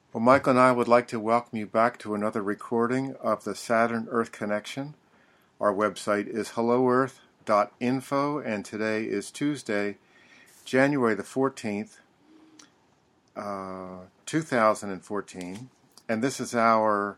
Well, Michael and I would like to welcome you back to another recording of the Saturn Earth Connection. Our website is helloearth.info, and today is Tuesday, January the 14th, 2014, and this is our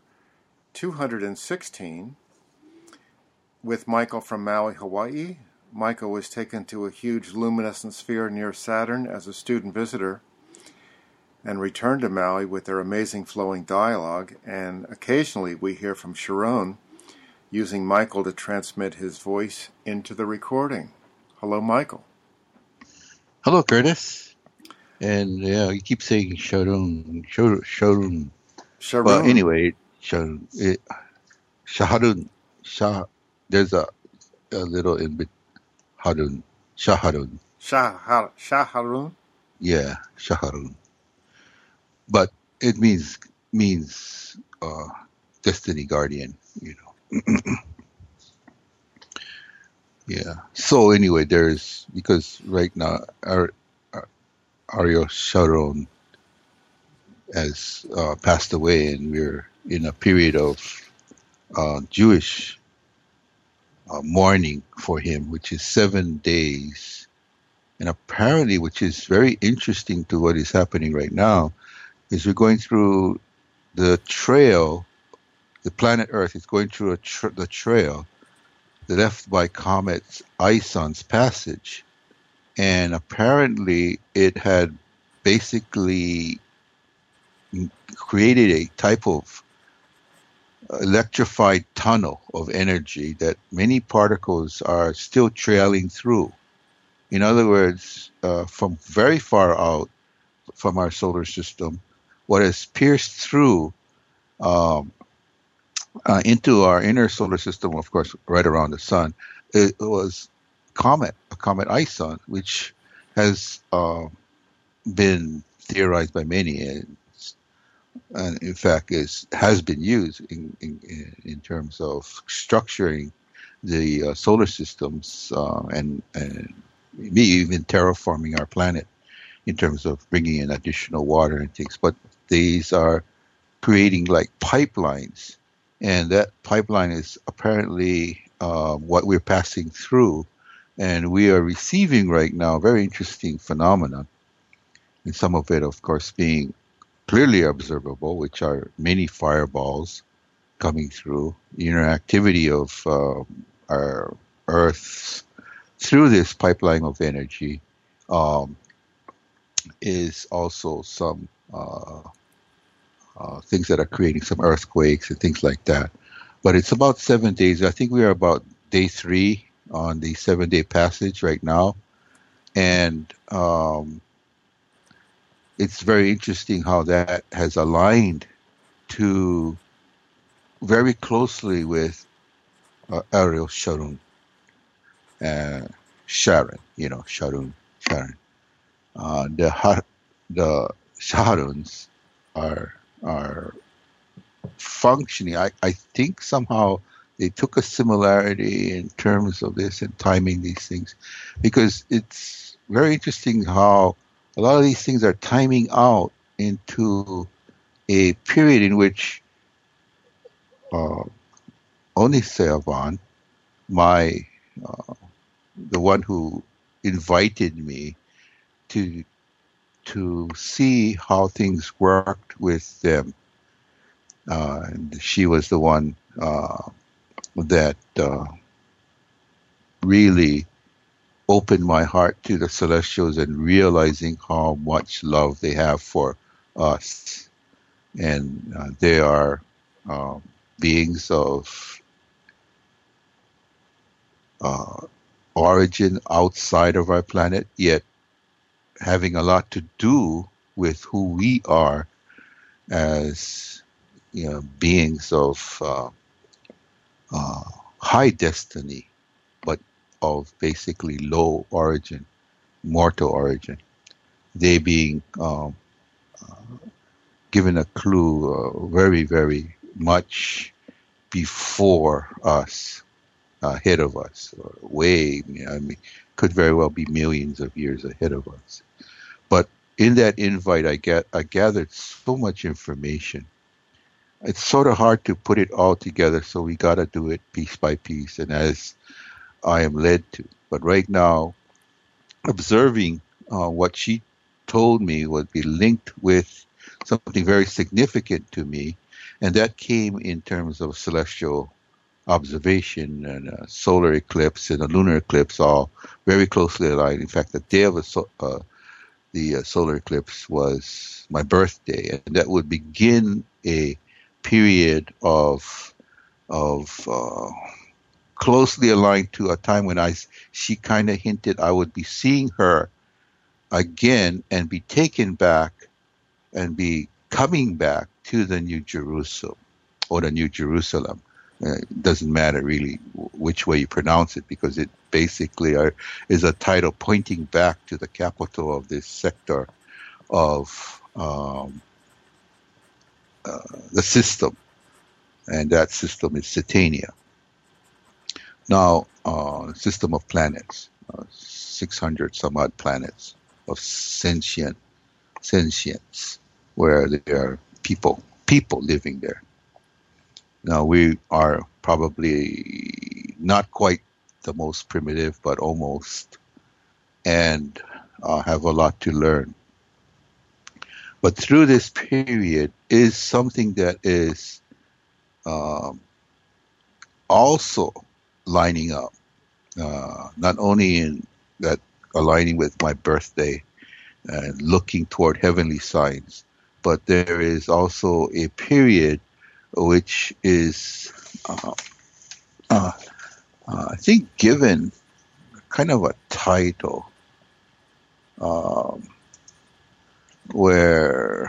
216 with Michael from Maui, Hawaii. Michael was taken to a huge luminescent sphere near Saturn as a student visitor and returned to Maui with their amazing flowing dialogue, and occasionally we hear from Sharon using Michael to transmit his voice into the recording. Hello, Michael. Hello, Curtis. And yeah, you keep saying Sharon. Sharon. Well, anyway, Sharon. Shaharun. There's a little in bit. Harun. Shaharun. Shaharun? Yeah, Shaharun. But it means destiny guardian, Yeah. So anyway, because right now Ariel Sharon has passed away, and we're in a period of Jewish mourning for him, which is 7 days. And apparently, which is very interesting to what is happening right now, is we're going through the trail. The planet Earth is going through the trail left by comet Ison's passage, and apparently it had basically created a type of electrified tunnel of energy that many particles are still trailing through. In other words, from very far out from our solar system, what has pierced through into our inner solar system, of course, right around the sun, it was a comet Ison, which has been theorized by many, and in fact has been used in terms of structuring the solar systems and maybe even terraforming our planet in terms of bringing in additional water and things. But these are creating like pipelines, and that pipeline is apparently what we're passing through, and we are receiving right now very interesting phenomena, and some of it, of course, being clearly observable, which are many fireballs coming through. The interactivity of our Earth through this pipeline of energy is also some things that are creating some earthquakes and things like that. But it's about 7 days. I think we are about day 3 on the 7-day passage right now. And it's very interesting how that has aligned to very closely with Ariel Sharon. Sharon. The Sharons are functioning. I think somehow they took a similarity in terms of this and timing these things, because it's very interesting how a lot of these things are timing out into a period in which Oniseavan, the one who invited me to see how things worked with them. And she was the one that really opened my heart to the celestials and realizing how much love they have for us. And they are beings of origin outside of our planet, yet having a lot to do with who we are as beings of high destiny, but of basically low origin, mortal origin. They being given a clue very, very much before us, ahead of us, way, could very well be millions of years ahead of us. But in that invite, I gathered so much information. It's sort of hard to put it all together, so we got to do it piece by piece and as I am led to. But right now, observing what she told me would be linked with something very significant to me, and that came in terms of celestial observation and a solar eclipse and a lunar eclipse, all very closely aligned. In fact, the day of the solar eclipse was my birthday, and that would begin a period of closely aligned to a time when she kind of hinted I would be seeing her again and be taken back and be coming back to the New Jerusalem or the New Jerusalem. It doesn't matter really which way you pronounce it, because it basically is a title pointing back to the capital of this sector of the system, and that system is Satania. Now, system of planets, 600 some odd planets of sentience, where there are people living there. Now, we are probably not quite the most primitive, but almost, and have a lot to learn. But through this period is something that is also lining up, not only in that aligning with my birthday and looking toward heavenly signs, but there is also a period which is, I think, given kind of a title, where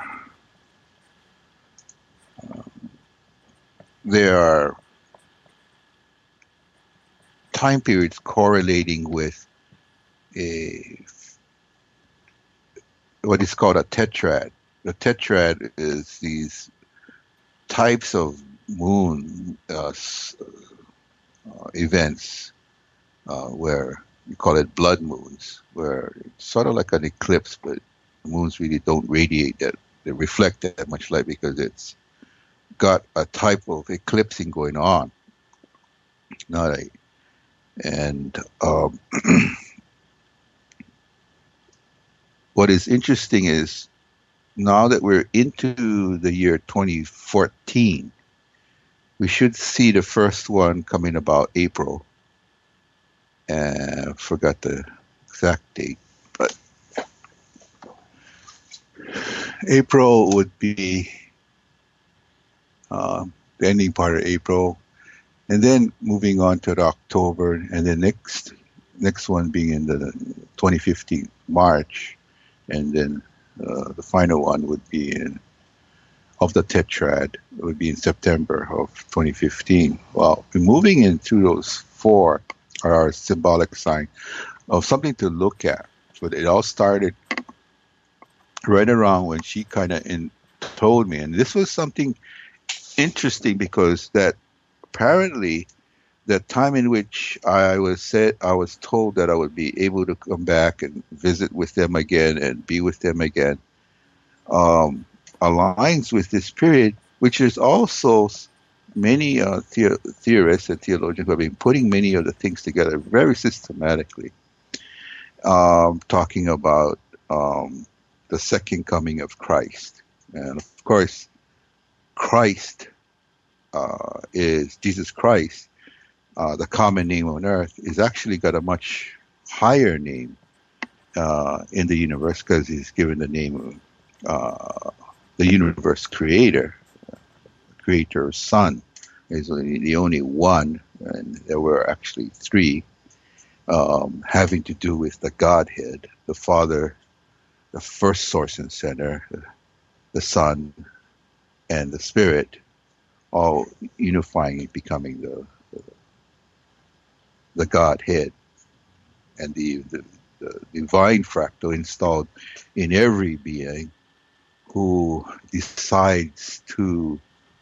there are time periods correlating with what is called a tetrad. The tetrad is these types of moon events where you call it blood moons, where it's sort of like an eclipse, but the moons really don't radiate that, they reflect that much light because it's got a type of eclipsing going on. What is interesting is now that we're into the year 2014, we should see the first one come in about April. I forgot the exact date, but April would be the ending part of April, and then moving on to October, and the next one being in the 2015 March, and then the final one would be of the tetrad, it would be in September of 2015. Well, moving into those four are our symbolic sign of something to look at. So it all started right around when she kind of told me, and this was something interesting because that apparently the time in which I was told that I would be able to come back and visit with them again and be with them again, aligns with this period, which is also many theorists and theologians who have been putting many of the things together very systematically, talking about the second coming of Christ. And of course, Christ is Jesus Christ. The common name on earth is actually got a much higher name in the universe because he's given the name of the universe creator son. He's the only one, and there were actually three, having to do with the Godhead, the Father, the first source and center, the Son, and the Spirit, all unifying and becoming the Godhead, and the divine fractal installed in every being who decides to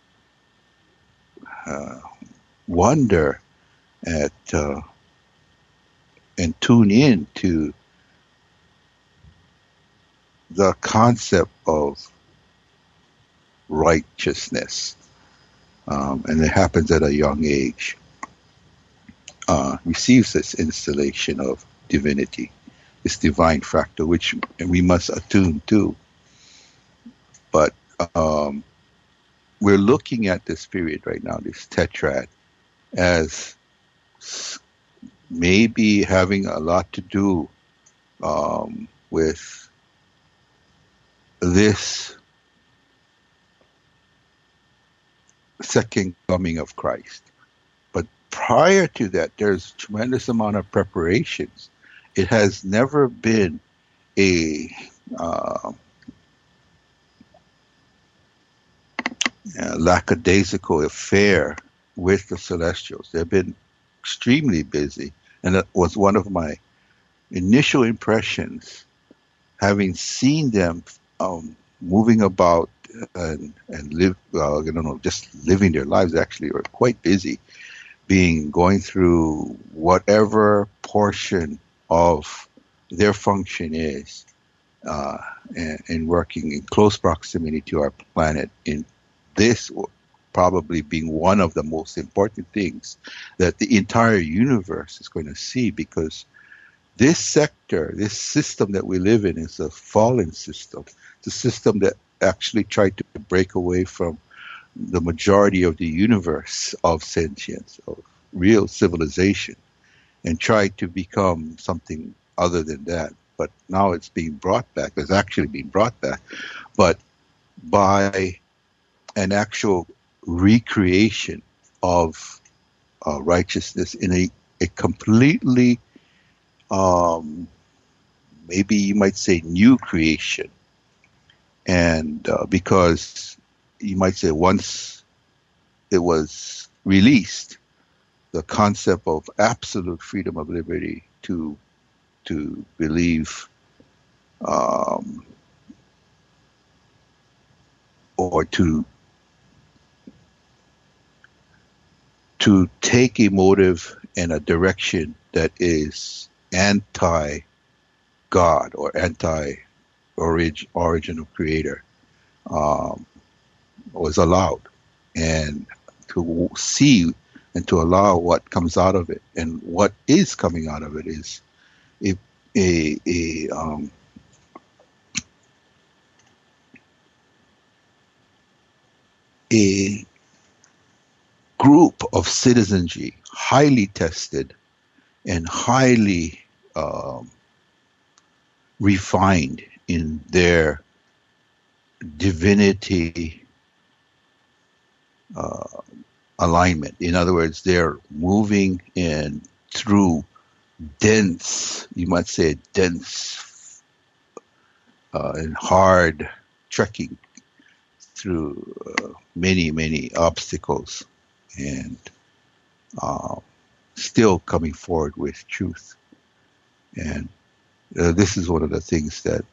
wonder at and tune in to the concept of righteousness, and it happens at a young age, receives this installation of divinity, this divine factor, which we must attune to. But we're looking at this period right now, this tetrad, as maybe having a lot to do with this second coming of Christ. But prior to that, there's a tremendous amount of preparations. It has never been a lackadaisical affair with the Celestials. They've been extremely busy, and that was one of my initial impressions, having seen them moving about and live, just living their lives. Actually, are quite busy, going through whatever portion of their function is, and working in close proximity to our planet. In this probably being one of the most important things that the entire universe is going to see, because this sector, this system that we live in, is a fallen system. It's a system that actually tried to break away from the majority of the universe of sentience, of real civilization, and tried to become something other than that. But now it's being brought back. It's actually being brought back, but by an actual recreation of righteousness in a completely, maybe you might say, new creation. And because you might say once it was released, the concept of absolute freedom of liberty to believe or to take a motive and a direction that is anti-God or anti-origin of creator was allowed, and to see and to allow what comes out of it. And what is coming out of it is a group of citizenry, highly tested and highly refined in their divinity alignment. In other words, they're moving in through dense, you might say, dense and hard trekking through many obstacles, and still coming forward with truth. And this is one of the things that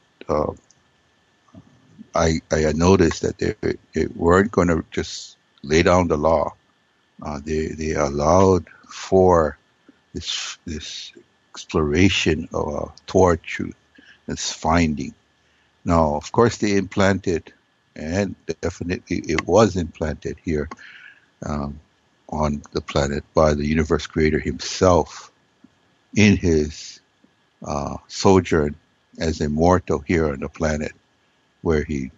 I noticed, that they weren't going to just lay down the law. They allowed for this exploration toward truth, this finding. Now, of course, they implanted, and definitely it was implanted here on the planet by the universe creator himself in his sojourn as a mortal here on the planet, where he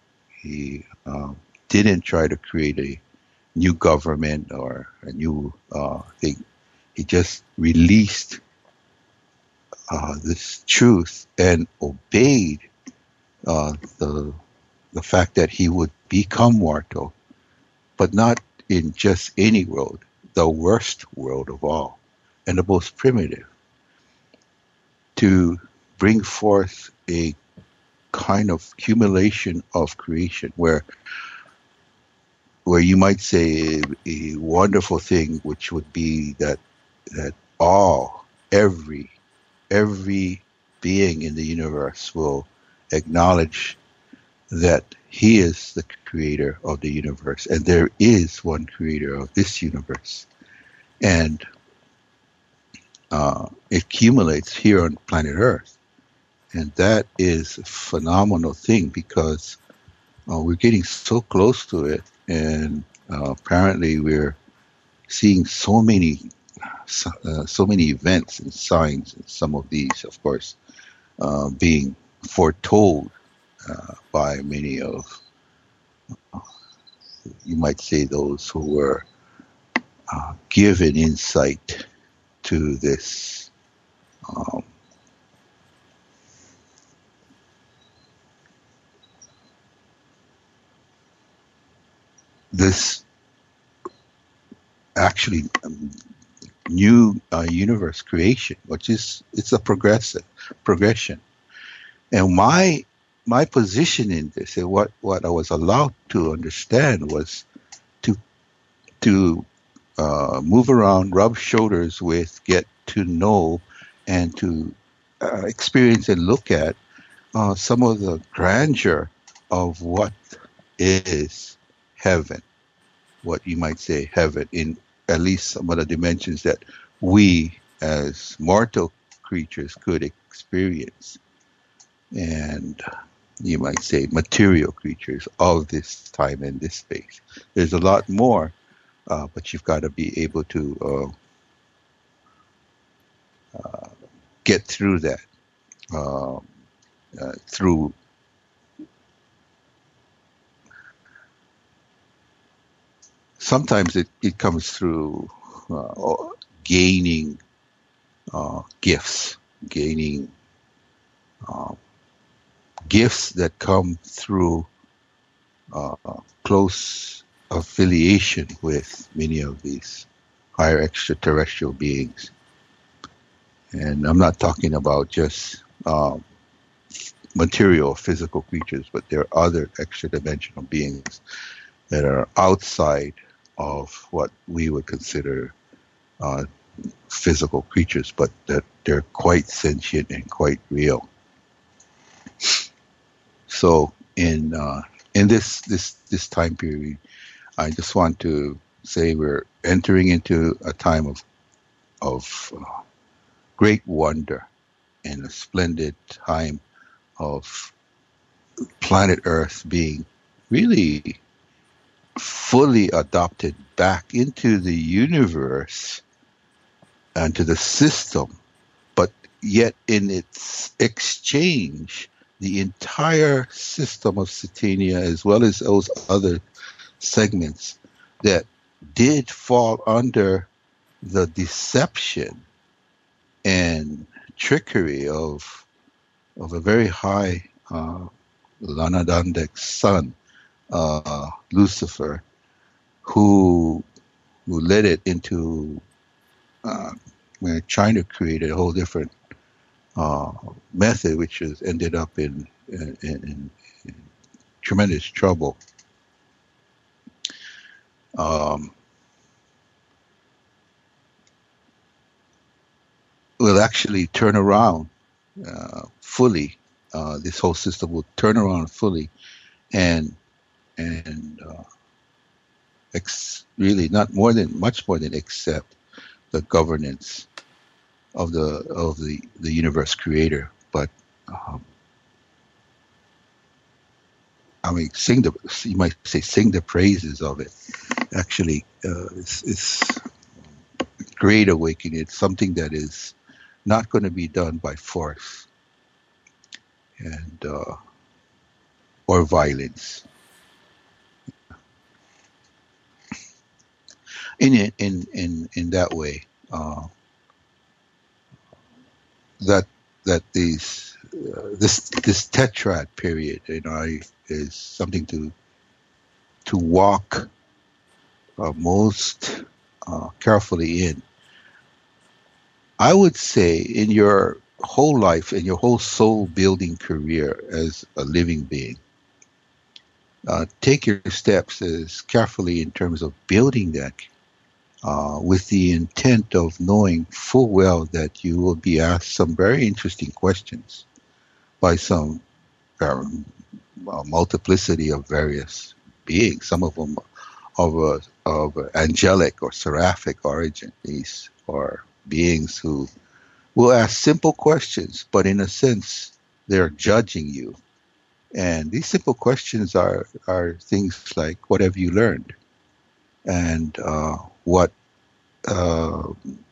didn't try to create a new government or a new thing. He just released this truth and obeyed the fact that he would become mortal, but not in just any world, the worst world of all, and the most primitive, to bring forth a kind of accumulation of creation where you might say a wonderful thing, which would be that every being in the universe will acknowledge that he is the creator of the universe, and there is one creator of this universe, and it accumulates here on planet Earth. And that is a phenomenal thing because we're getting so close to it, and apparently we're seeing so many events and signs, and some of these, of course, being foretold by many of, you might say, those who were given insight to this this actually new universe creation, which is, it's a progression. And my position in this, and what I was allowed to understand, was to move around, rub shoulders with, get to know, and to experience and look at some of the grandeur of what is heaven, what you might say heaven, in at least some of the dimensions that we as mortal creatures could experience. And you might say material creatures of this time and this space. There's a lot more, but you've got to be able to get through that through sometimes it comes through gaining gifts, gaining gifts that come through close affiliation with many of these higher extraterrestrial beings. And I'm not talking about just material, physical creatures, but there are other extra-dimensional beings that are outside of what we would consider physical creatures, but that they're quite sentient and quite real. So in this time period, I just want to say we're entering into a time of great wonder and a splendid time of planet Earth being really fully adopted back into the universe and to the system, but yet in its exchange, the entire system of Satania, as well as those other segments that did fall under the deception and trickery of a very high Lanadandek son, Lucifer, who led it into trying to create a whole different method, which has ended up in tremendous trouble. Will actually turn around fully. This whole system will turn around fully, and really much more than accept the governance of the universe creator. But I mean, you might say, sing the praises of it. Actually, it's great awakening. It's something that is not going to be done by force and or violence. In that way, that this tetrad period, is something to walk most carefully in. I would say in your whole life, in your whole soul building career as a living being, take your steps as carefully in terms of building that with the intent of knowing full well that you will be asked some very interesting questions by some multiplicity of various beings, some of them of angelic or seraphic origin. These are beings who will ask simple questions, but in a sense they're judging you. And these simple questions are things like, what have you learned? And uh,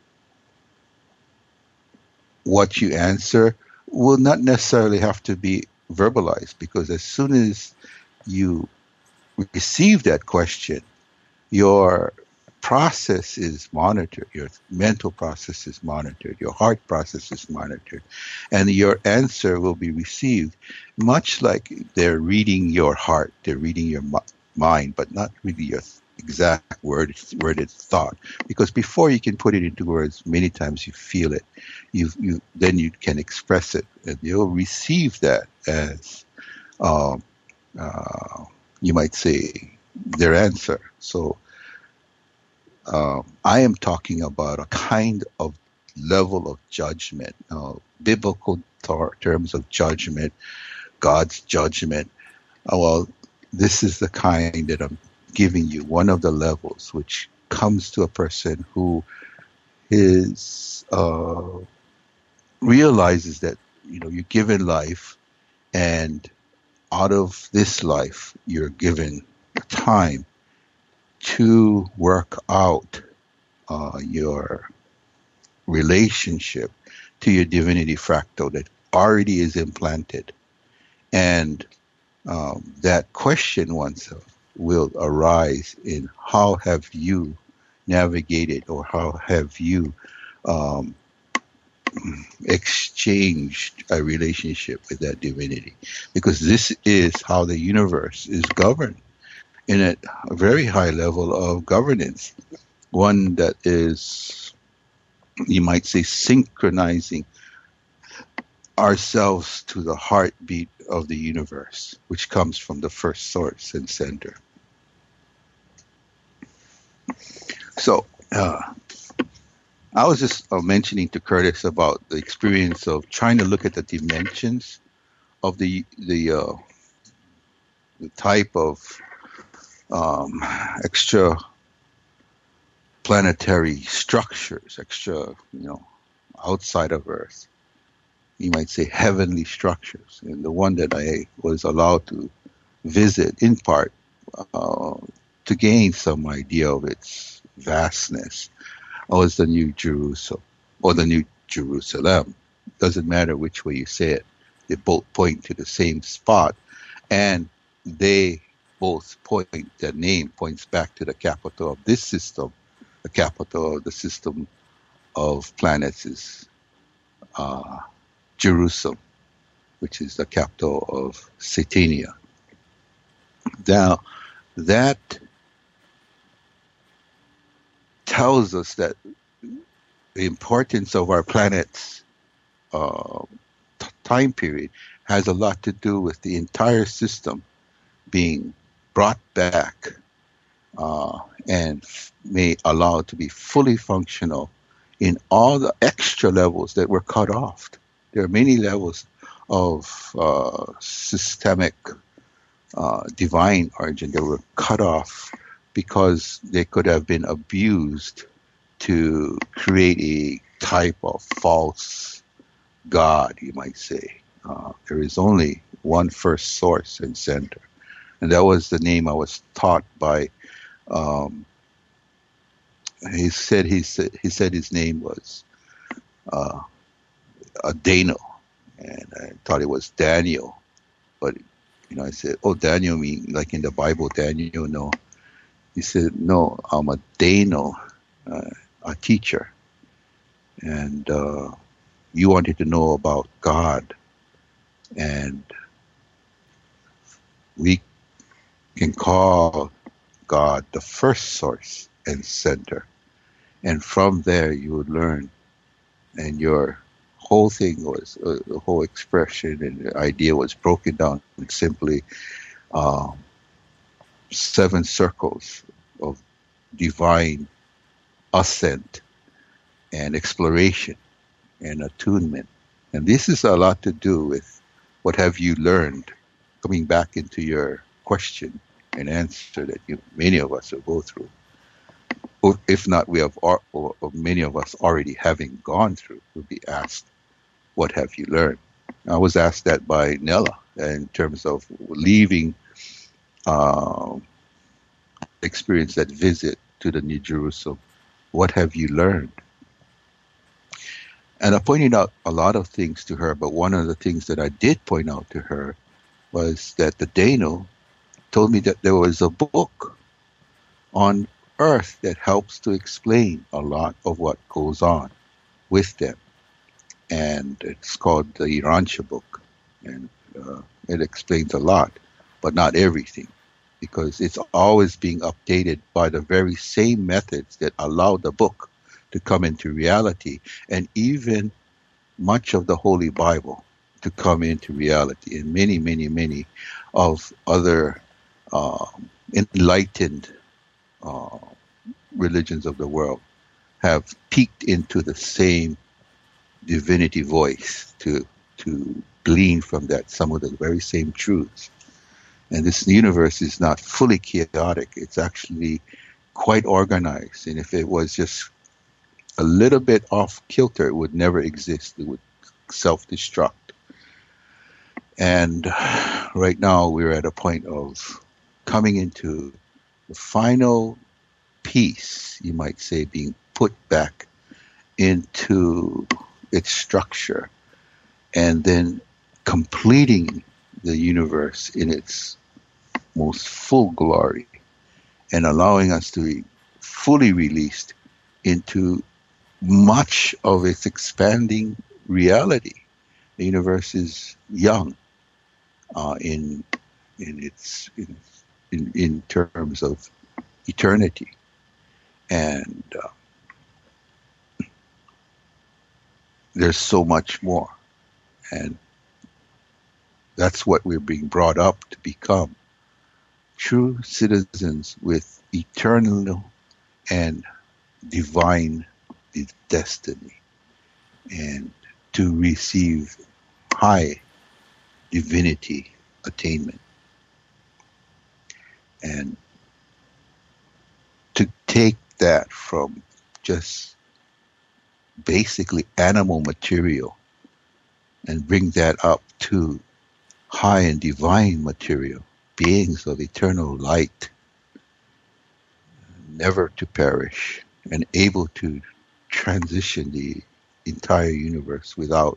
what you answer will not necessarily have to be verbalized, because as soon as you receive that question, your process is monitored, your mental process is monitored, your heart process is monitored, and your answer will be received much like they're reading your heart, they're reading your mind, but not really your exact worded thought. Because before you can put it into words, many times you feel it, then you can express it, and you'll receive that as you might say their answer. So I am talking about a kind of level of judgment, biblical terms of judgment, God's judgment. Well, this is the kind that I'm giving you, one of the levels which comes to a person who is realizes that you're given life, and out of this life you're given time to work out your relationship to your divinity fractal that already is implanted. And that question oneself will arise in how have you navigated, or how have you exchanged a relationship with that divinity? Because this is how the universe is governed, in a very high level of governance, one that is, you might say, synchronizing ourselves to the heartbeat of the universe, which comes from the first source and center. So I was just mentioning to Curtis about the experience of trying to look at the dimensions of the type of extra planetary structures, outside of Earth. You might say heavenly structures. And the one that I was allowed to visit, in part, to gain some idea of its vastness, was the New Jerusalem, or the New Jerusalem. Doesn't matter which way you say it. They both point to the same spot, and they both the name points back to the capital of this system. The capital of the system of planets is Jerusalem, which is the capital of Satania. Now, that tells us that the importance of our planet's time period has a lot to do with the entire system being brought back and may allow it to be fully functional in all the extra levels that were cut off. There are many levels of systemic divine origin that were cut off because they could have been abused to create a type of false God, you might say. There is only one first source and center. And that was the name I was taught by. He said his name was Adano, and I thought it was Daniel. But I said, "Oh, Daniel mean like in the Bible, Daniel?" No, he said, "No, I'm a Dano, a teacher, and you wanted to know about God, and we can call God the first source and center, and from there you would learn." And your whole thing was the whole expression and the idea was broken down in simply 7 circles of divine ascent and exploration and attunement. And this is a lot to do with what have you learned, coming back into your question and answer that many of us will go through. Or if not, or many of us already having gone through, will be asked, what have you learned? I was asked that by Nella in terms of leaving uh, experience that visit to the New Jerusalem. What have you learned? And I pointed out a lot of things to her, but one of the things that I did point out to her was that the Dano told me that there was a book on Earth that helps to explain a lot of what goes on with them. And it's called the Iransha book. And it explains a lot, but not everything, because it's always being updated by the very same methods that allow the book to come into reality, and even much of the Holy Bible to come into reality, and many, many, many of other enlightened religions of the world have peeked into the same divinity voice to glean from that some of the very same truths. And this universe is not fully chaotic. It's actually quite organized. And if it was just a little bit off kilter, it would never exist. It would self-destruct. And right now we're at a point of coming into the final piece, you might say, being put back into its structure, and then completing the universe in its most full glory, and allowing us to be fully released into much of its expanding reality. The universe is young in terms of eternity, and there's so much more, and that's what we're being brought up to become: true citizens with eternal and divine destiny, and to receive high divinity attainment, and to take that from just basically animal material and bring that up to high and divine material, beings of eternal light, never to perish, and able to transition the entire universe without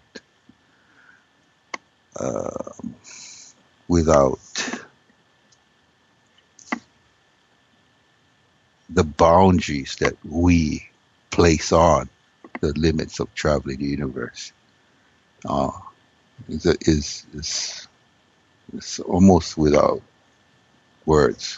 the boundaries that we place on the limits of traveling the universe. Is almost without words.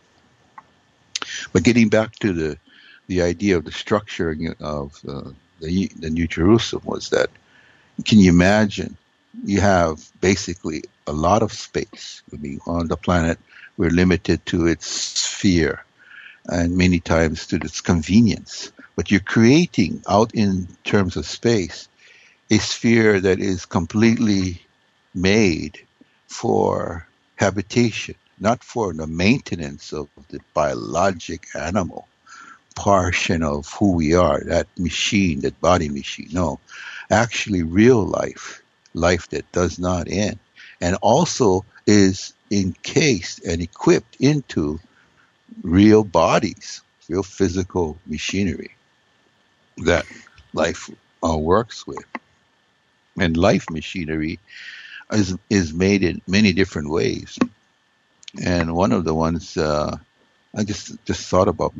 But getting back to the idea of the structuring of the New Jerusalem was that, can you imagine, you have basically a lot of space. I mean, on the planet, we're limited to its sphere and many times to its convenience. But you're creating out in terms of space a sphere that is completely made for habitation, not for the maintenance of the biologic animal portion of who we are, that machine, that body machine. No, actually real life that does not end, and also is encased and equipped into real bodies, real physical machinery that life works with. And life machinery is made in many different ways. And one of the ones I just thought about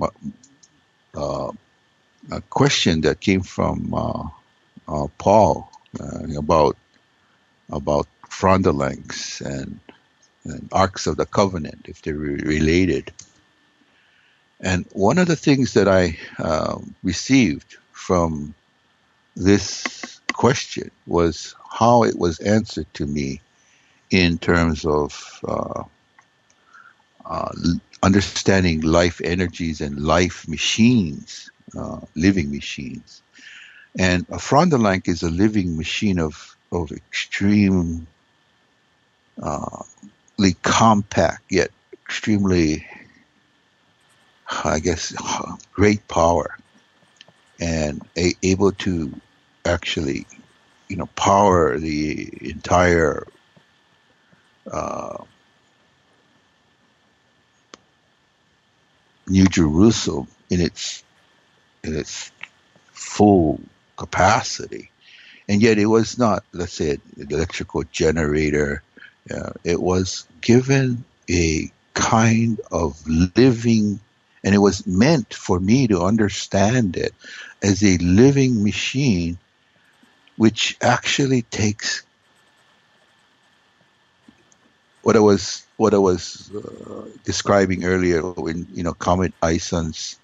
a question that came from Paul about frondalanx and Arks of the Covenant, if they're related. And one of the things that I received from this question was how it was answered to me in terms of understanding life energies and life machines, living machines. And a frondalanx is a living machine of extremely compact, yet extremely, I guess, great power, and able to actually power the entire New Jerusalem in its full capacity. And yet it was not, let's say, an electrical generator. It was given a kind of living, and it was meant for me to understand it as a living machine, which actually takes what I was describing earlier in Comet Ison's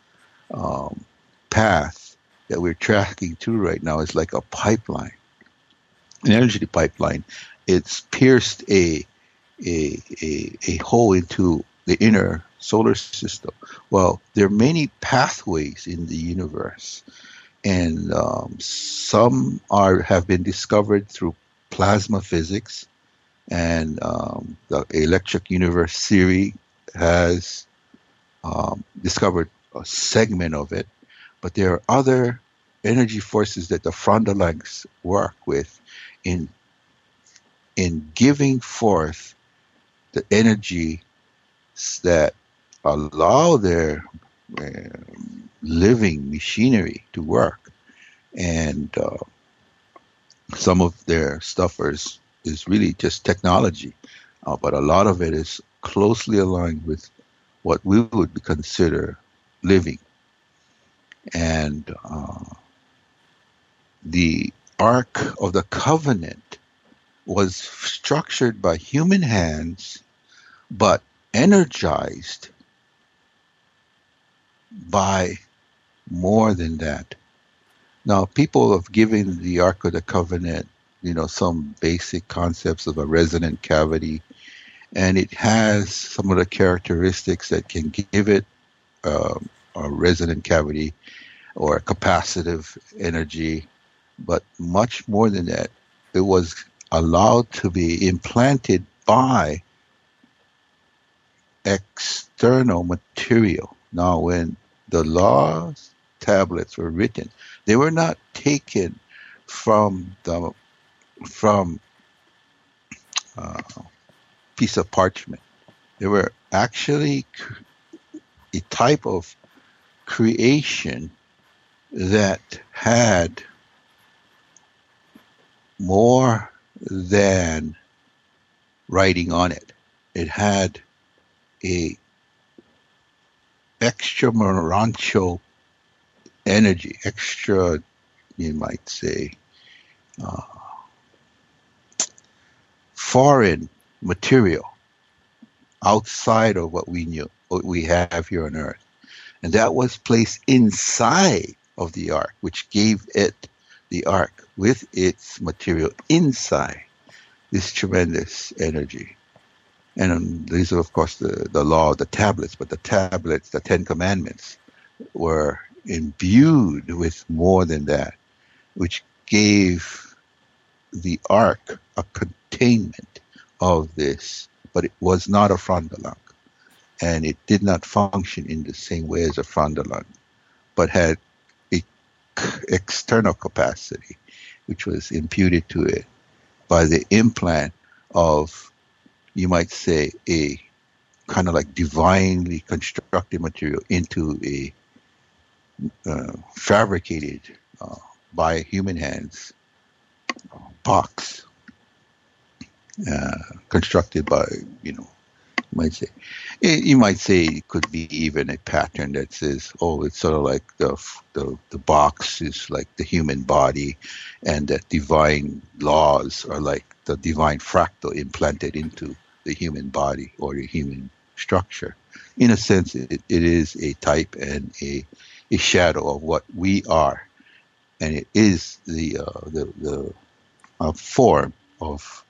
path that we're tracking through right now is like a pipeline, an energy pipeline. It's pierced a hole into the inner solar system. Well, there are many pathways in the universe, and some have been discovered through plasma physics, and the electric universe theory has discovered a segment of it. But there are other energy forces that the Frondalangs work with in giving forth the energy that allow their living machinery to work. And some of their stuff is really just technology, but a lot of it is closely aligned with what we would consider living. And the Ark of the Covenant was structured by human hands, but energized by more than that. Now, people have given the Ark of the Covenant, some basic concepts of a resonant cavity, and it has some of the characteristics that can give it a resonant cavity or a capacitive energy, but much more than that. It was allowed to be implanted by external material. Now, when the laws tablets were written, they were not taken from piece of parchment. They were actually a type of creation that had more than writing on it. It had a extra morancho energy, extra, you might say, foreign material outside of what we knew, what we have here on Earth. And that was placed inside of the Ark, which gave it, the Ark, with its material inside, this tremendous energy. And these are, of course, the law of the tablets, but the tablets, the 10 Commandments, were imbued with more than that, which gave the Ark a containment of this, but it was not a Frondalang, and it did not function in the same way as a Frondalang, but had a external capacity, which was imputed to it by the implant of, you might say, a kind of like divinely constructed material into a fabricated by human hands box, constructed by, you might say it could be even a pattern that says, oh, it's sort of like the box is like the human body, and that divine laws are like the divine fractal implanted into the human body or the human structure. In a sense, it is a type and a shadow of what we are, and it is the form of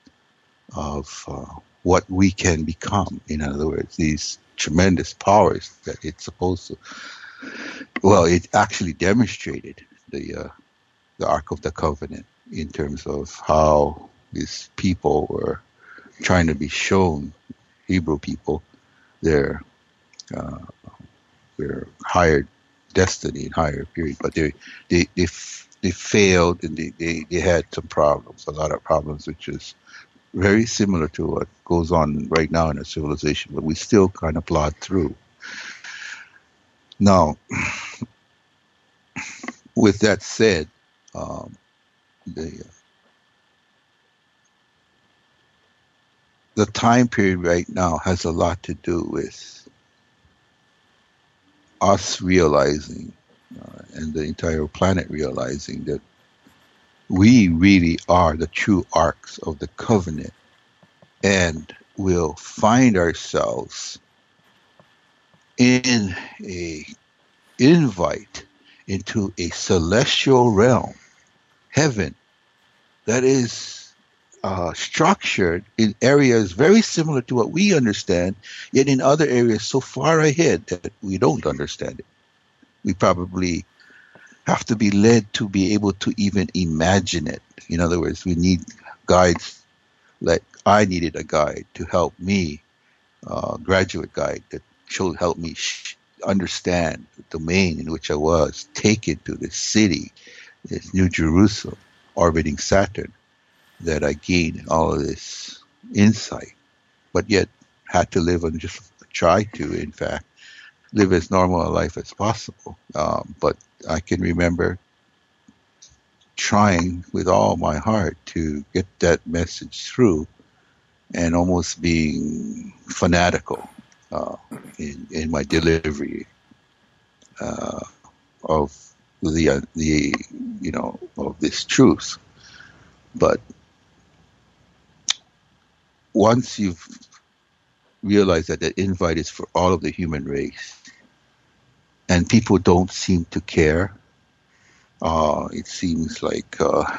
what we can become. In other words, these tremendous powers that it's supposed to. Well, it actually demonstrated the Ark of the Covenant in terms of how these people were trying to be shown, Hebrew people, their higher destiny and higher period, but they they failed and they had some problems, a lot of problems, which is very similar to what goes on right now in our civilization, but we still kind of plod through. Now, with that said, the time period right now has a lot to do with us realizing, and the entire planet realizing that we really are the true arcs of the covenant, and will find ourselves in a invite into a celestial realm, heaven, that is structured in areas very similar to what we understand, yet in other areas so far ahead that we don't understand it. We probably have to be led to be able to even imagine it. In other words, we need guides, like I needed a guide to help me, graduate guide that should help me understand the domain in which I was taken to this city, this New Jerusalem, orbiting Saturn, that I gained all of this insight, but yet had to live and just try to, in fact, live as normal a life as possible. But I can remember trying with all my heart to get that message through, and almost being fanatical in my delivery of the of this truth. But once you've realized that the invite is for all of the human race, and people don't seem to care, it seems like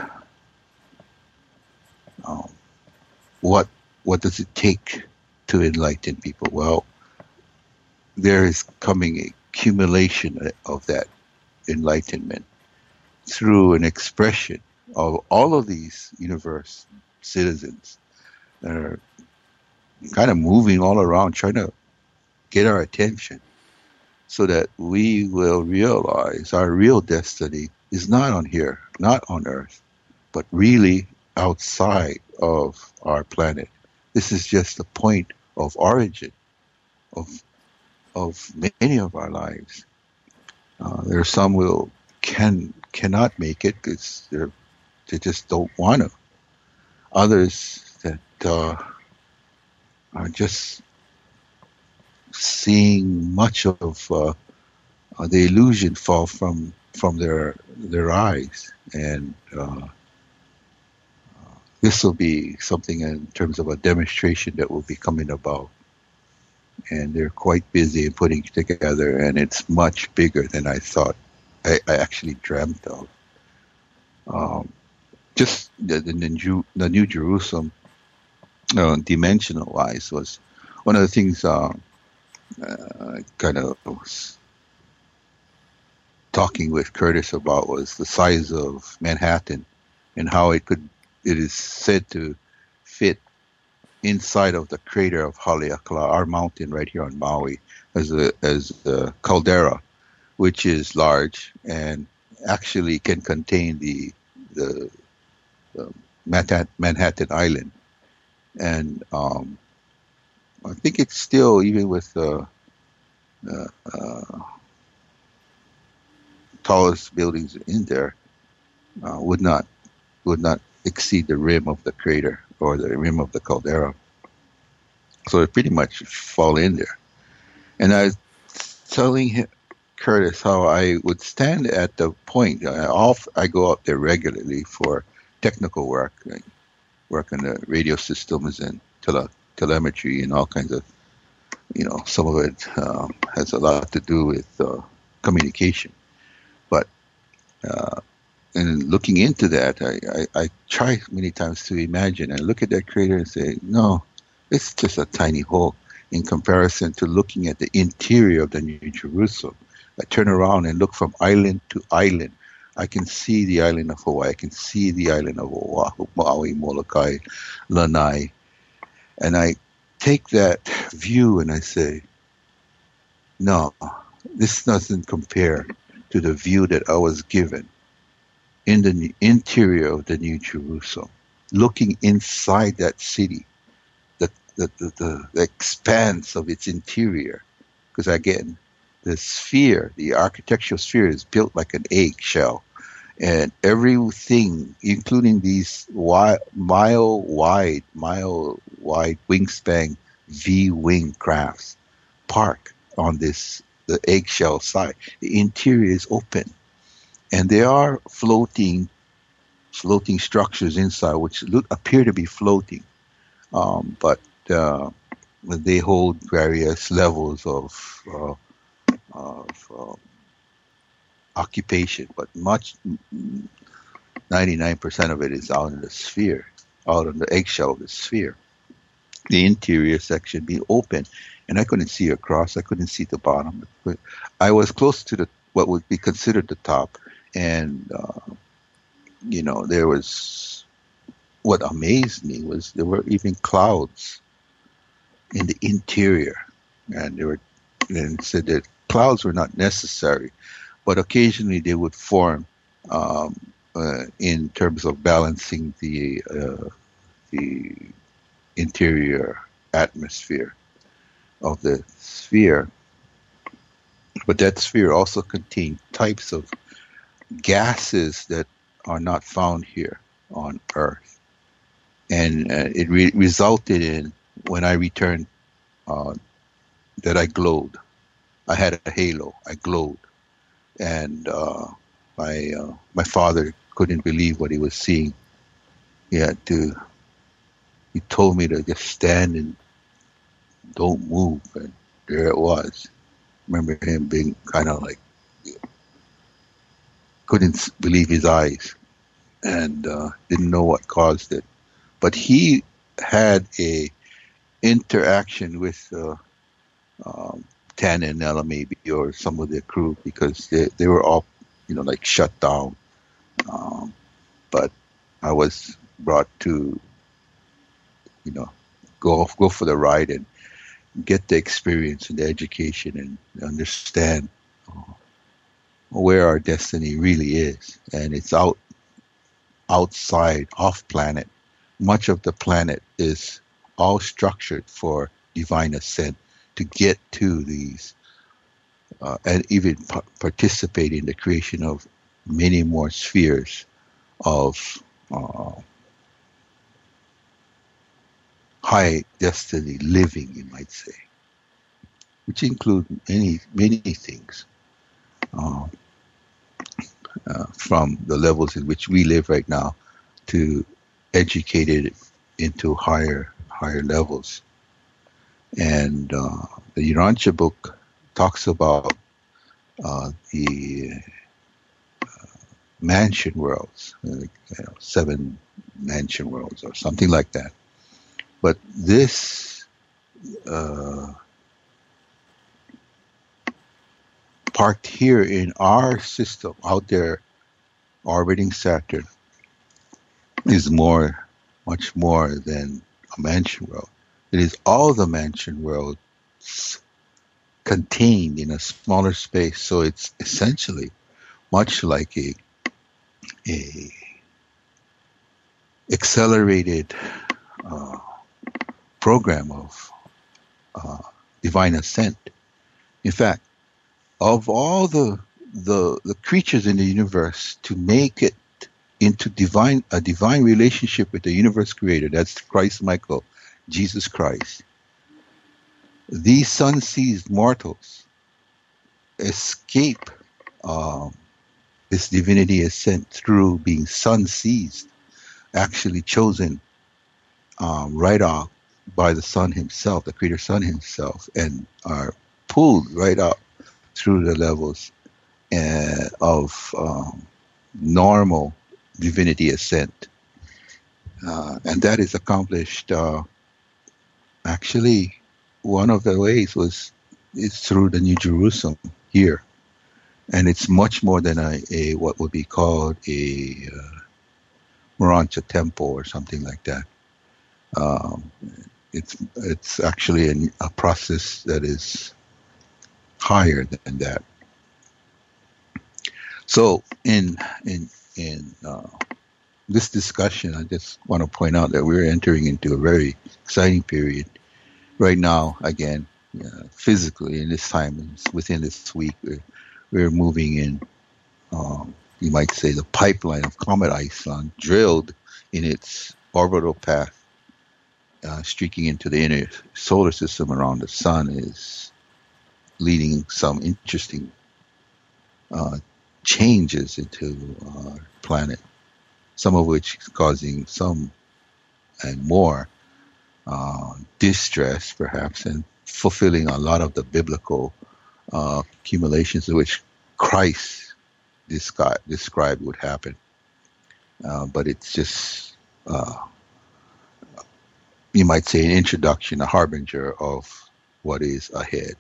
what does it take to enlighten people? Well, there is coming a accumulation of that enlightenment through an expression of all of these universe citizens that are kind of moving all around trying to get our attention, so that we will realize our real destiny is not on here, not on Earth, but really outside of our planet. This is just the point of origin of many of our lives. There are some who cannot make it because they just don't want to. Others that are just seeing much of the illusion fall from their eyes, and this will be something in terms of a demonstration that will be coming about, and they're quite busy in putting it together, and it's much bigger than I thought I actually dreamt of. Just the New Jerusalem, dimensional wise, was one of the things kind of was talking with Curtis about, was the size of Manhattan and how it is said to fit inside of the crater of Haleakala, our mountain right here on Maui, as a caldera, which is large and actually can contain the Manhattan Island. And I think it's still, even with the tallest buildings in there, would not exceed the rim of the crater or the rim of the caldera. So it pretty much fall in there. And I was telling Curtis how I would stand at the point. I go up there regularly for technical work. I work on the radio systems and telemetry and all kinds of, some of it has a lot to do with communication. But and looking into that, I try many times to imagine and look at that crater and say, no, it's just a tiny hole in comparison to looking at the interior of the New Jerusalem. I turn around and look from island to island. I can see the island of Hawaii. I can see the island of Oahu, Maui, Molokai, Lanai. And I take that view and I say, no, this doesn't compare to the view that I was given in the interior of the New Jerusalem, looking inside that city, the expanse of its interior. Because again, the sphere, the architectural sphere is built like an eggshell. And everything, including these mile wide wingspan V-wing crafts, park on the eggshell side. The interior is open. And there are floating structures inside which appear to be floating. But they hold various levels of occupation, but 99% of it is out in the sphere, out on the eggshell of the sphere. The interior section being open, and I couldn't see across. I couldn't see the bottom. But I was close to what would be considered the top, and there was. What amazed me was there were even clouds in the interior, and said that clouds were not necessary, but occasionally they would form in terms of balancing the interior atmosphere of the sphere. But that sphere also contained types of gases that are not found here on Earth. And it resulted in, when I returned, that I glowed. I had a halo. I glowed. And my father couldn't believe what he was seeing. He told me to just stand and don't move. And there it was. I remember him being kind of like, couldn't believe his eyes, and didn't know what caused it. But he had a interaction with Tan and Ella maybe, or some of their crew, because they were all, like shut down. But I was brought to, go for the ride and get the experience and the education and understand where our destiny really is. And it's outside, off planet. Much of the planet is all structured for divine ascent to get to these and even participate in the creation of many more spheres of high destiny living, you might say, which include many things, from the levels in which we live right now to educated into higher levels. And the Urantia book talks about the mansion worlds, 7 mansion worlds or something like that. But this parked here in our system out there orbiting Saturn is much more than a mansion world. It is all the mansion worlds contained in a smaller space. So it's essentially much like a accelerated program of divine ascent. In fact, of all the creatures in the universe, to make it into a divine relationship with the universe creator, that's Christ Michael, Jesus Christ, these sun-seized mortals escape this divinity ascent through being sun-seized, actually chosen right off by the sun himself, the creator sun himself, and are pulled right up through the levels of normal divinity ascent. And that is accomplished, actually, one of the ways is through the New Jerusalem here. And it's much more than a what would be called a Morancha temple or something like that. It's actually a process that is higher than that. So in this discussion, I just want to point out that we're entering into a very exciting period right now. Again, physically, in this time, within this week, we're moving in. You might say the pipeline of Comet Ison, drilled in its orbital path, streaking into the inner solar system around the sun, is leading some interesting changes into our planet, some of which is causing some and more distress, perhaps, and fulfilling a lot of the biblical accumulations in which Christ described would happen. But it's just, you might say, an introduction, a harbinger of what is ahead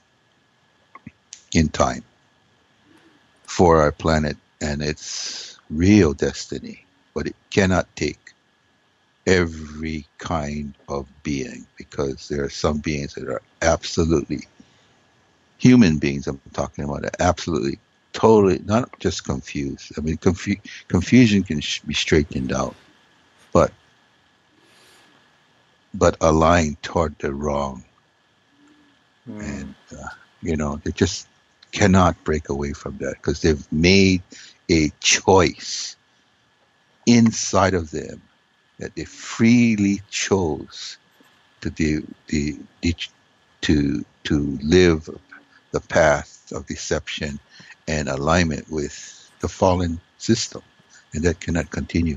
in time for our planet and its real destiny. But it cannot take every kind of being, because there are some beings that are absolutely, human beings I'm talking about, are absolutely, totally, not just confused. I mean, confusion can be straightened out, but aligned toward the wrong. And, they just cannot break away from that, because they've made a choice inside of them that they freely chose to live the path of deception and alignment with the fallen system, and that cannot continue.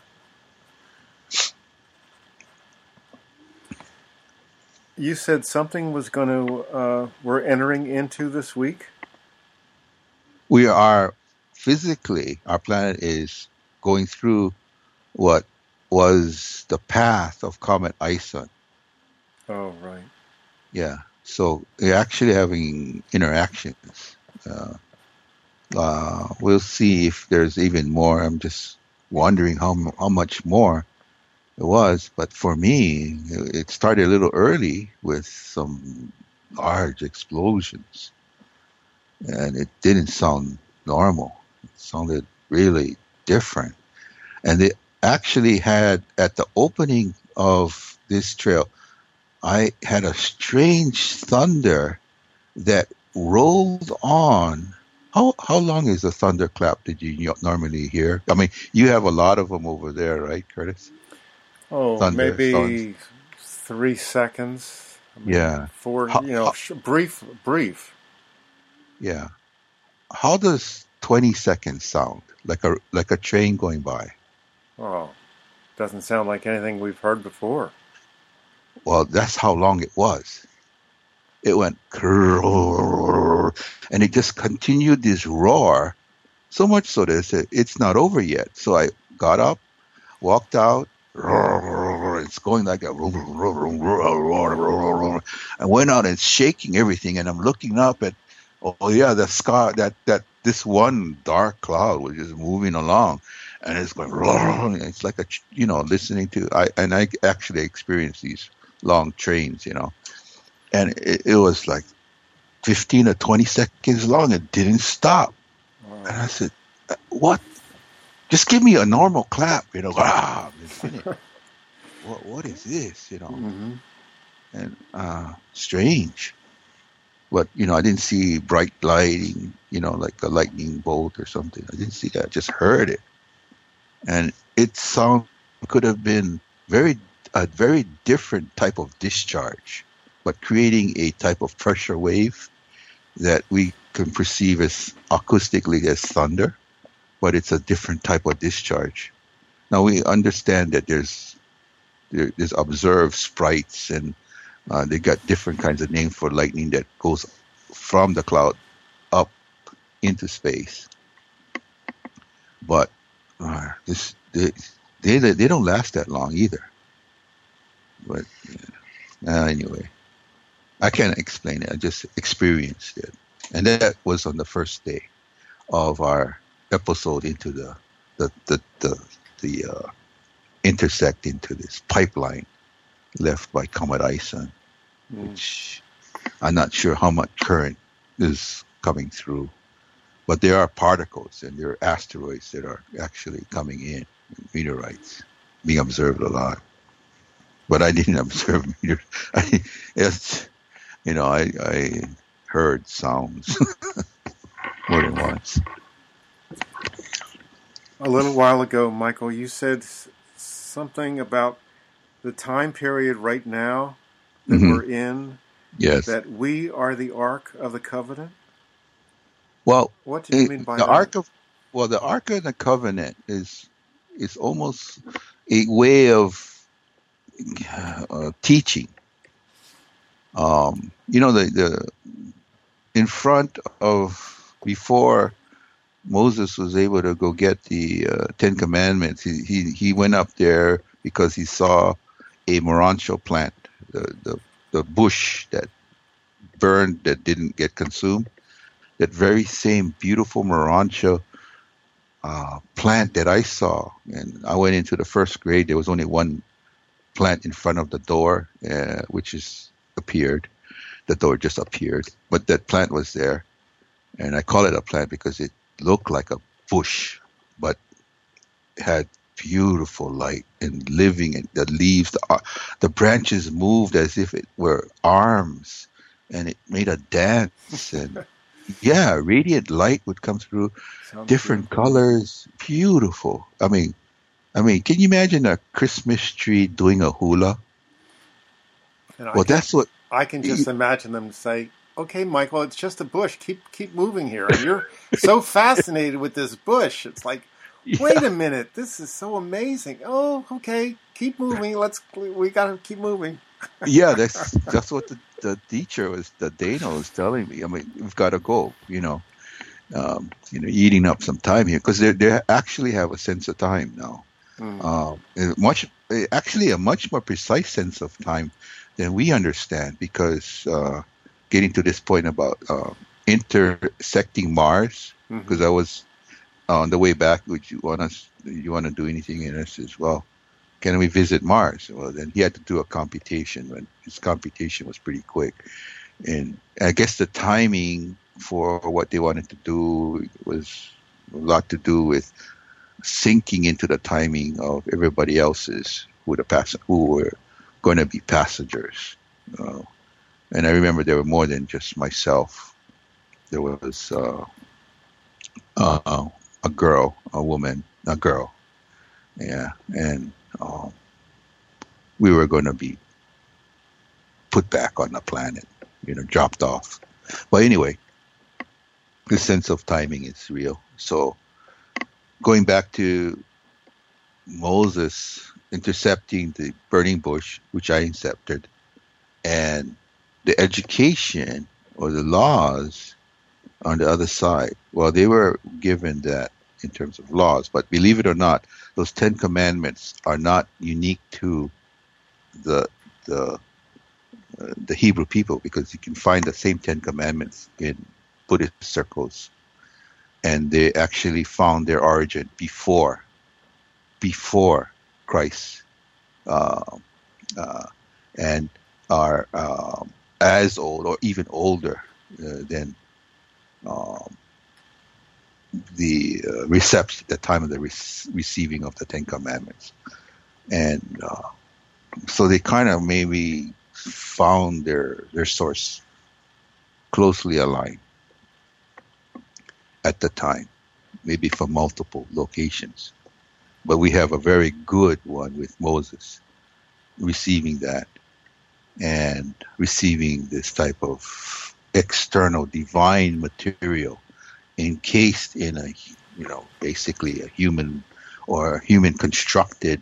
You said something was going to, we're entering into this week? We are physically, our planet is going through what was the path of Comet Ison. Oh, right. Yeah. So they're actually having interactions. We'll see if there's even more. I'm just wondering how much more it was. But for me, it started a little early with some large explosions. And it didn't sound normal. It sounded really different. And they actually had, at the opening of this trail, I had a strange thunder that rolled on. How long is a thunderclap that you normally hear? I mean, you have a lot of them over there, right, Curtis? Oh, Thunder maybe storms. 3 seconds. I mean, Yeah. 4, brief. Yeah. How does 20 seconds sound? Like a train going by? Oh, doesn't sound like anything we've heard before. Well, that's how long it was. It went, and it just continued this roar, so much so that it's not over yet. So I got up, walked out, it's going like a, I went out and shaking everything, and I'm looking up at, oh yeah, the sky, that this one dark cloud was just moving along, and it's going, it's like listening to, I actually experienced these long trains, and it was like 15 or 20 seconds long. It didn't stop. And I said, what? Just give me a normal clap, what is this, Mm-hmm. And strange. But, I didn't see bright lighting, like a lightning bolt or something. I didn't see that. I just heard it. And it could have been a very different type of discharge, but creating a type of pressure wave that we can perceive as acoustically as thunder, but it's a different type of discharge. Now we understand that there's observed sprites, and they got different kinds of names for lightning that goes from the cloud up into space. But they don't last that long either. But anyway, I can't explain it. I just experienced it, and that was on the first day of our episode into the intersect into this pipeline left by Comet Ison, which I'm not sure how much current is coming through, But there are particles and there are asteroids that are actually coming in, meteorites, being observed a lot. But I didn't observe meteorites. I heard sounds more than once. A little while ago, Michael, you said something about the time period right now that we're in. Yes. That we are the Ark of the Covenant. Well, what do you mean by the that? The Ark of the Covenant is almost a way of teaching. The in front of, before Moses was able to go get the Ten Commandments, he went up there because he saw a morancho plant, the bush that burned that didn't get consumed. That very same beautiful morancho plant that I saw, and I went into the first grade. There was only one plant in front of the door, which appeared. The door just appeared, but that plant was there, and I call it a plant because it looked like a bush, but had beautiful light and living, and the leaves, the branches moved as if it were arms, and it made a dance, and radiant light would come through. Sounds different beautiful. Colors, beautiful. I mean, can you imagine a Christmas tree doing a hula? That's what I can just imagine them say, "Okay, Michael, it's just a bush. Keep moving here." And you're so fascinated with this bush. It's like, wait a minute, this is so amazing. Oh, okay, keep moving. We gotta keep moving. Yeah, that's what the teacher the Dana was telling me. I mean, we've got to go. Eating up some time here because they actually have a sense of time now. Actually a much more precise sense of time than we understand, because getting to this point about intersecting Mars, because I was on the way back, you want to do anything in us as well? Can we visit Mars? Well, then he had to do a computation, and his computation was pretty quick. And I guess the timing for what they wanted to do was a lot to do with sinking into the timing of everybody else's who were going to be passengers. And I remember there were more than just myself. There was a girl, yeah, and we were going to be put back on the planet, dropped off. But anyway, the sense of timing is real. So going back to Moses intercepting the burning bush, which I intercepted, and the education or the laws on the other side, well, they were given that in terms of laws, but believe it or not, those 10 commandments are not unique to the Hebrew people, because you can find the same 10 commandments in Buddhist circles, and they actually found their origin before Christ, and are as old or even older than the time of the receiving of the Ten Commandments. And so they kind of maybe found their source closely aligned at the time, maybe from multiple locations. But we have a very good one with Moses receiving that and receiving this type of external divine material encased in basically a human or human constructed,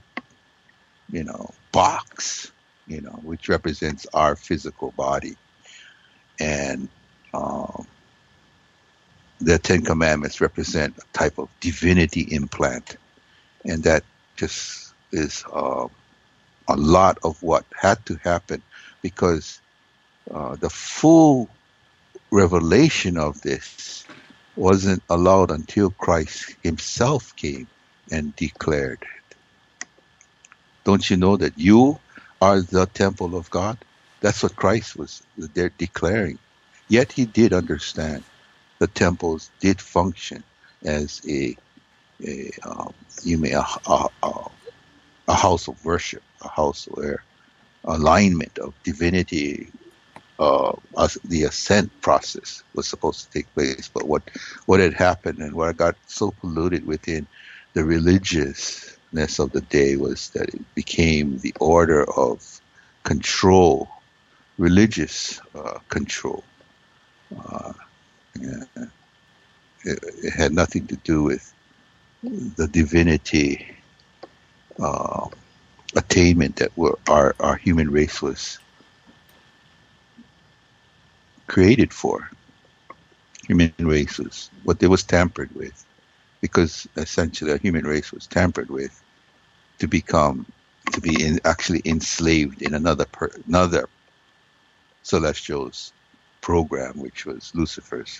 box, which represents our physical body. And the Ten Commandments represent a type of divinity implant. And that just is a lot of what had to happen, because the full revelation of this wasn't allowed until Christ himself came and declared it. Don't you know that you are the temple of God? That's what Christ was there declaring. Yet he did understand the temples did function as a you may a house of worship, a house where alignment of divinity, the ascent process was supposed to take place. But what had happened and what got so polluted within the religiousness of the day was that it became the order of control, religious control. Yeah, it had nothing to do with the divinity attainment that our human race was created for. Human race was what it was tampered with, because essentially a human race was tampered with to be actually enslaved in another celestial's program, which was Lucifer's.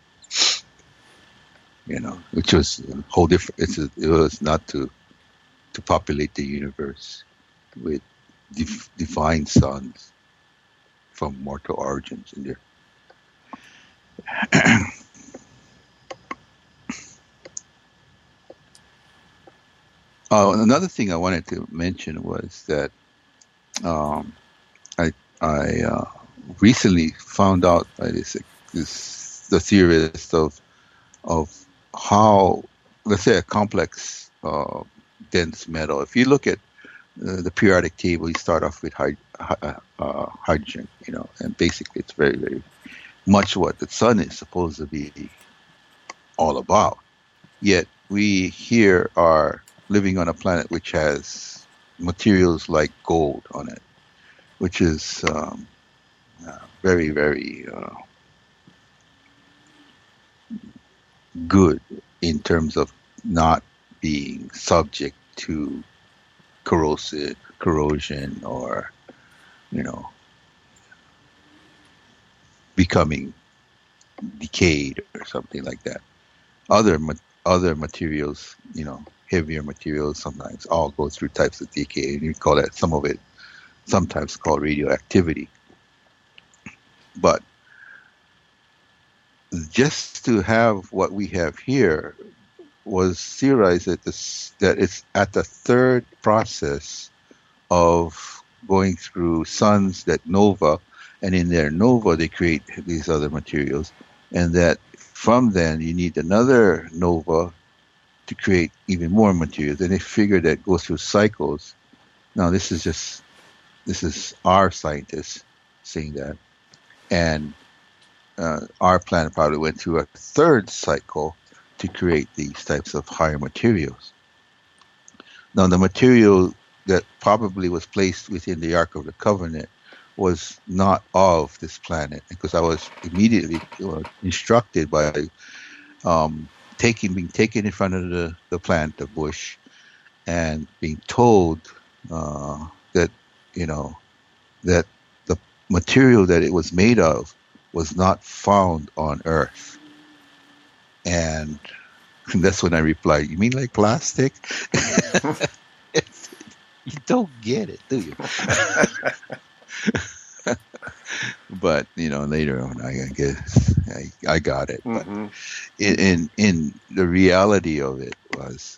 Which was a whole different. It was not to populate the universe with divine sons from mortal origins in there. Another thing I wanted to mention was that I recently found out by the theorist of how, let's say, a complex dense metal. If you look at the periodic table, you start off with hydrogen, and basically it's very, very much what the sun is supposed to be all about. Yet we here are living on a planet which has materials like gold on it, which is very, very good in terms of not being subject to corrosion or, becoming decayed or something like that. Other materials, heavier materials sometimes all go through types of decay, and you call that, some of it sometimes called radioactivity. But just to have what we have here was theorized that it's at the third process of going through suns that nova, and in their nova they create these other materials, and that from then you need another nova to create even more materials. And they figure that goes through cycles. Now this is our scientists saying that, and our planet probably went through a third cycle to create these types of higher materials. Now, the material that probably was placed within the Ark of the Covenant was not of this planet, because I was immediately instructed by being taken in front of the plant, the bush, and being told that that the material that it was made of was not found on Earth. And that's when I replied, "You mean like plastic?" You don't get it, do you? But later on, I guess I got it. Mm-hmm. But in the reality of it was,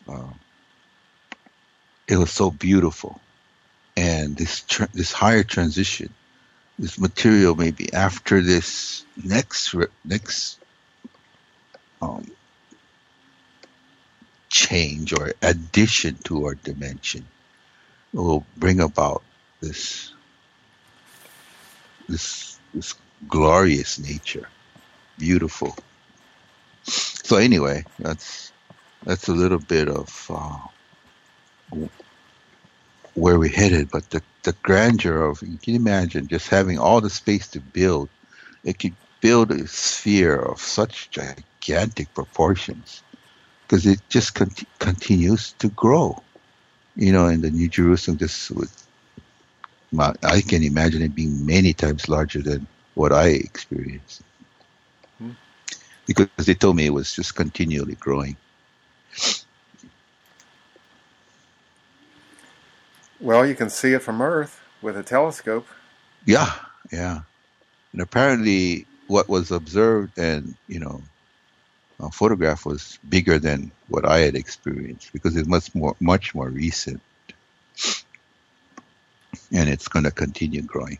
it was so beautiful, and this higher transition, this material maybe after this next change or addition to our dimension will bring about this glorious nature, beautiful. So anyway, that's a little bit of where we're headed. But the grandeur of, you can imagine just having all the space to build. It could build a sphere of such gigantic proportions, because it just continues to grow. In the New Jerusalem, I can imagine it being many times larger than what I experienced. Because they told me it was just continually growing. Well, you can see it from Earth with a telescope. Yeah. And apparently what was observed and, photograph was bigger than what I had experienced because it's much more recent, and it's going to continue growing.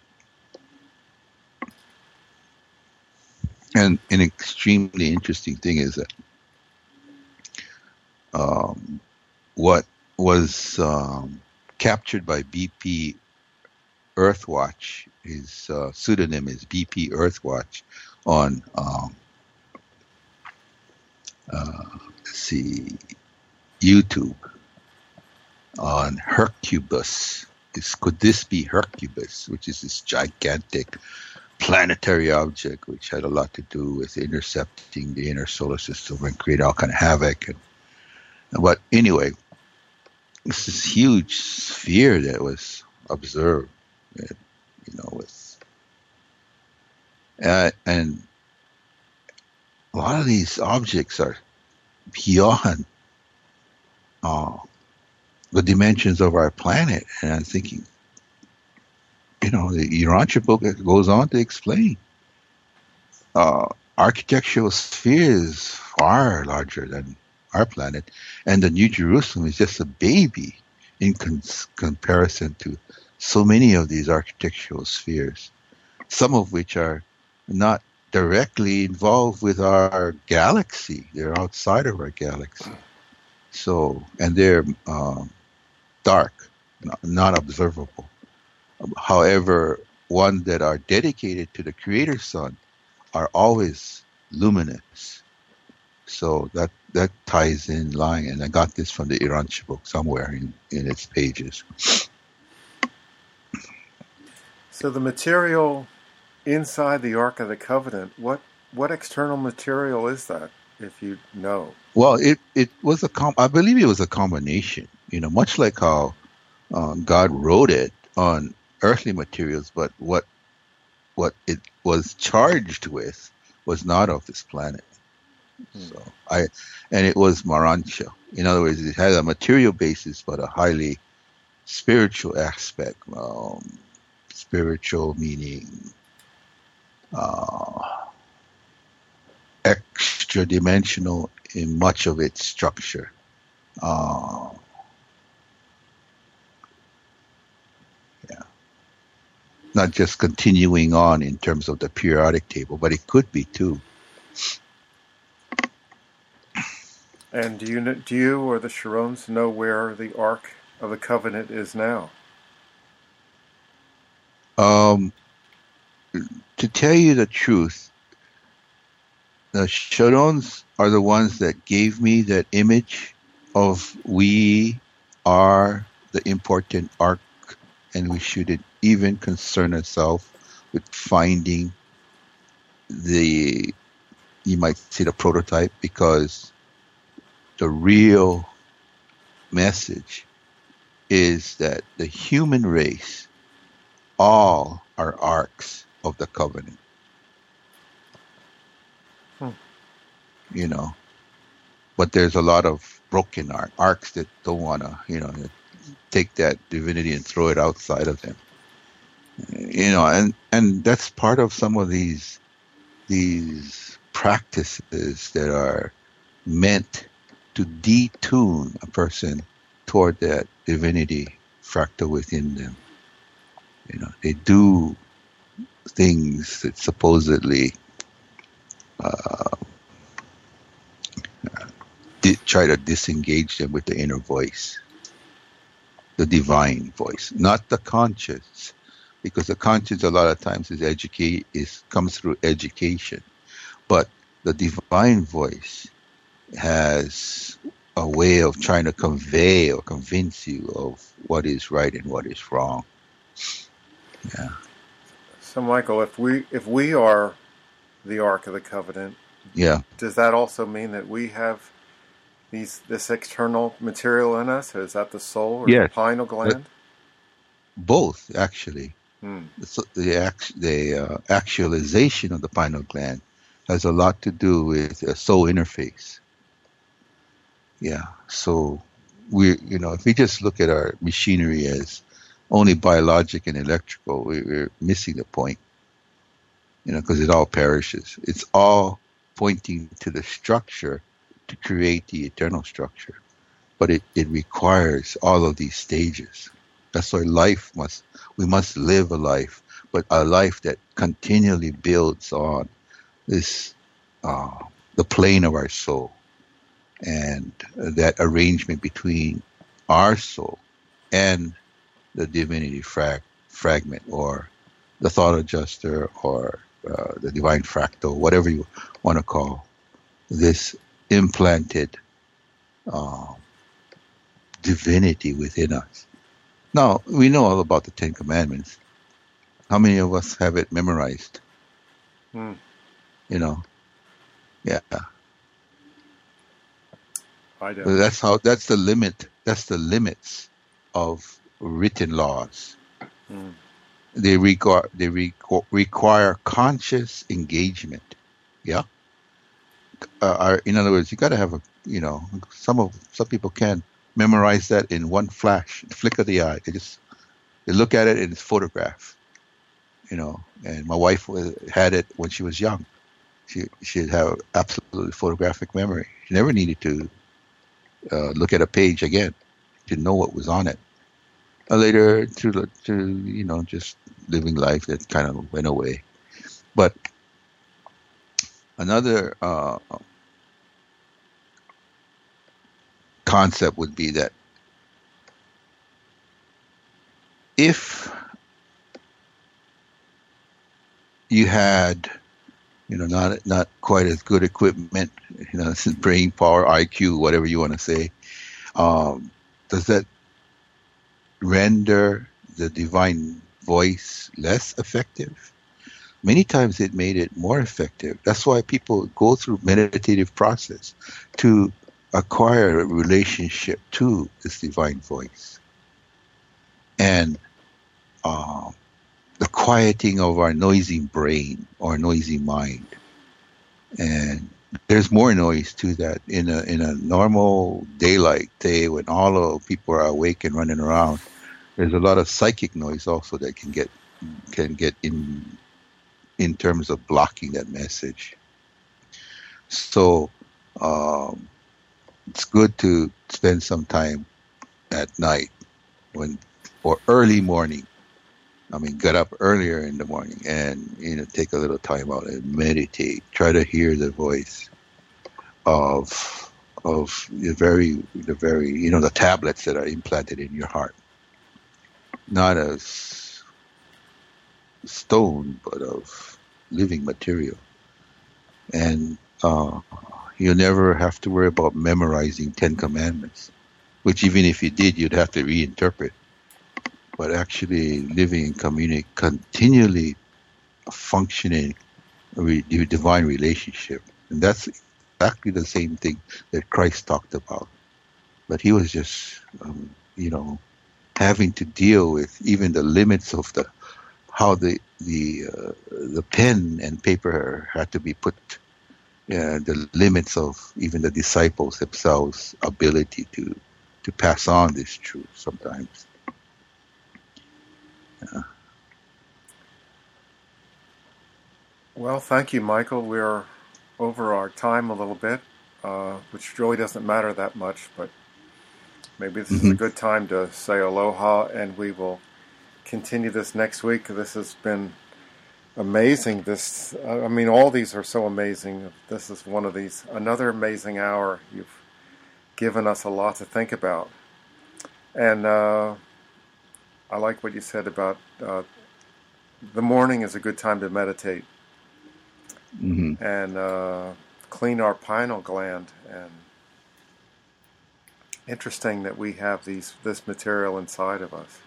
And an extremely interesting thing is that what was captured by BP Earthwatch, his pseudonym is BP Earthwatch, on let's see, YouTube, on Hercubus. Could this be Hercubus, which is this gigantic planetary object which had a lot to do with intercepting the inner solar system and create all kind of havoc. But anyway, it's this huge sphere that was observed, and a lot of these objects are beyond the dimensions of our planet. And I'm thinking, the Urantia book goes on to explain architectural spheres far larger than our planet, and the New Jerusalem is just a baby in comparison to so many of these architectural spheres, some of which are not directly involved with our galaxy. They're outside of our galaxy. So, and they're dark, not observable. However, ones that are dedicated to the Creator Sun are always luminous. So that ties in line, and I got this from the Urantia book somewhere in its pages. So the material inside the Ark of the Covenant, what external material is that, if you know? Well, it was I believe it was a combination, much like how God wrote it on earthly materials, but what it was charged with was not of this planet. So and it was Urantia. In other words, it had a material basis, but a highly spiritual aspect. Spiritual meaning extra dimensional in much of its structure. Not just continuing on in terms of the periodic table, but it could be too. And do you or the Sharons know where the Ark of the Covenant is now? To tell you the truth, the Sharons are the ones that gave me that image of we are the important Ark, and we shouldn't even concern ourselves with finding you might say the prototype, because the real message is that the human race all are arks of the covenant. But there's a lot of broken arks that don't want to, take that divinity and throw it outside of them. And that's part of some of these practices that are meant to detune a person toward that divinity fractal within them. They do things that supposedly try to disengage them with the inner voice, the divine voice, not the conscious, because the conscious a lot of times comes through education, but the divine voice has a way of trying to convey or convince you of what is right and what is wrong. Yeah. So, Michael, if we are the Ark of the Covenant, does that also mean that we have this external material in us? Is that the soul or the pineal gland? Both, actually. The actualization of the pineal gland has a lot to do with a soul interface. Yeah. So if we just look at our machinery as only biologic and electrical, we're missing the point. Because it all perishes. It's all pointing to the structure to create the eternal structure. But it requires all of these stages. That's why we must live a life, but a life that continually builds on this, the plane of our soul, and that arrangement between our soul and the divinity fragment, or the thought adjuster, or the divine fractal, whatever you want to call this implanted divinity within us. Now, we know all about the Ten Commandments. How many of us have it memorized? Hmm. You know, yeah. I do. That's the limit. That's the limits of written laws. Hmm. They require conscious engagement. Yeah. In other words, you got to have some people can memorize that in one flash, flick of the eye. They look at it and it's photograph. And my wife had it when she was young. She'd have absolutely photographic memory. She never needed to look at a page again to know what was on it. Later, through just living life, that kind of went away. But another concept would be that if you had, not quite as good equipment, brain power, IQ, whatever you want to say, does that render the divine voice less effective? Many times it made it more effective. That's why people go through meditative process to acquire a relationship to this divine voice. And the quieting of our noisy brain or noisy mind. And there's more noise to that in a normal daylight day when all of people are awake and running around. There's a lot of psychic noise also that can get in terms of blocking that message. So it's good to spend some time at night or early morning. Get up earlier in the morning and take a little time out and meditate. Try to hear the voice of the very the tablets that are implanted in your heart, not as stone, but of living material. And you'll never have to worry about memorizing 10 Commandments, which even if you did, you'd have to reinterpret. But actually living in community, continually functioning with divine relationship. And that's exactly the same thing that Christ talked about. But he was just, having to deal with even the limits of how the pen and paper had to be put, the limits of even the disciples themselves' ability to pass on this truth sometimes. Yeah. Well, thank you, Michael. We're over our time a little bit, which really doesn't matter that much, but maybe this is a good time to say aloha, and we will continue this next week. This has been amazing. All these are so amazing. This is one of these, another amazing hour. You've given us a lot to think about. And I like what you said about the morning is a good time to meditate and clean our pineal gland. And interesting that we have this material inside of us.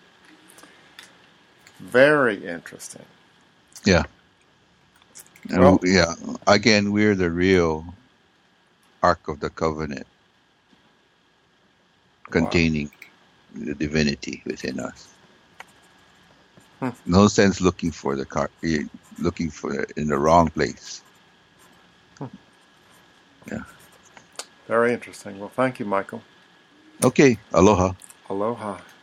Very interesting. Yeah. Well, yeah. Again, we're the real Ark of the Covenant, containing the divinity within us. No sense looking for it in the wrong place. Yeah. Very interesting. Well, thank you, Michael. Okay. Aloha. Aloha.